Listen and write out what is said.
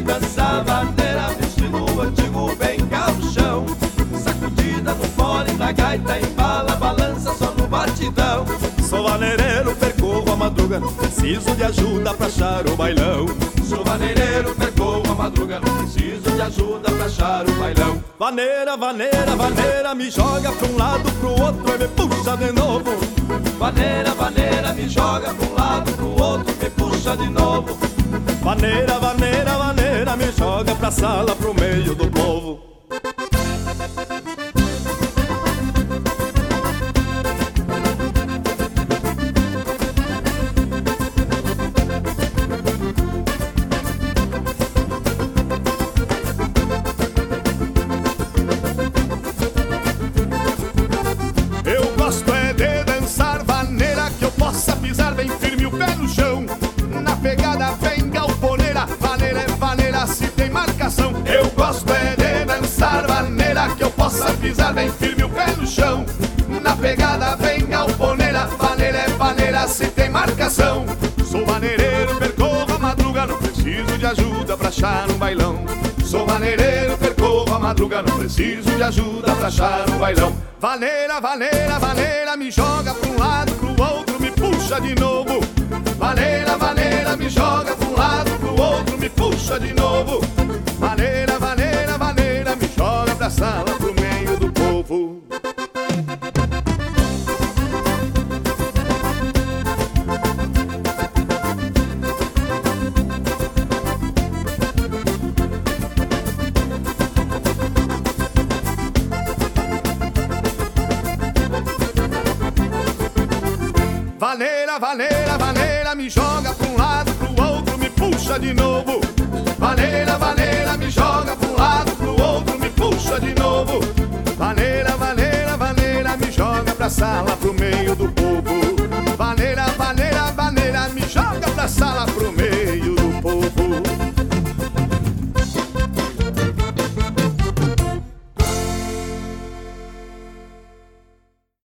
dança vaneira, vestido antigo bem gauchão. Sacudida no fole, na gaita embala, balança só no batidão. Sou vaneireiro, percorro a madruga, preciso de ajuda pra achar o bailão. Sou vaneireiro, percorro a madruga, preciso de ajuda pra achar o bailão. Vaneira, vaneira, vaneira, me joga pra um lado, pro outro e me puxa de novo. Vaneira, vaneira, me joga pra um lado, pro outro, me puxa de novo. Vaneira, vaneira, vaneira, me joga pra sala, pro meio do povo. Pisar bem firme o pé no chão, na pegada vem galponeira. Vaneira é vaneira se tem marcação. Eu gosto é de dançar vaneira, que eu possa pisar bem firme o pé no chão, na pegada vem galponeira. Vaneira é vaneira se tem marcação. Sou vaneireiro, percorro a madruga, não preciso de ajuda pra achar um bailão. Sou vaneireiro, percorro a madruga, não preciso de ajuda pra achar um bailão. Vaneira, vaneira, vaneira, me joga pra um lado, pro outro, me puxa de novo. Vaneira, vaneira, me joga pra um lado, pro outro, me puxa de novo. Vaneira, vaneira, vaneira, me joga pra sala, pro meio do povo. Vaneira, vaneira, vaneira, me joga pra um lado, pro outro, me puxa de novo. Vaneira, vaneira, me joga pra um lado, pro outro, me puxa de novo. Vaneira, vaneira, vaneira, me joga pra sala, pro meio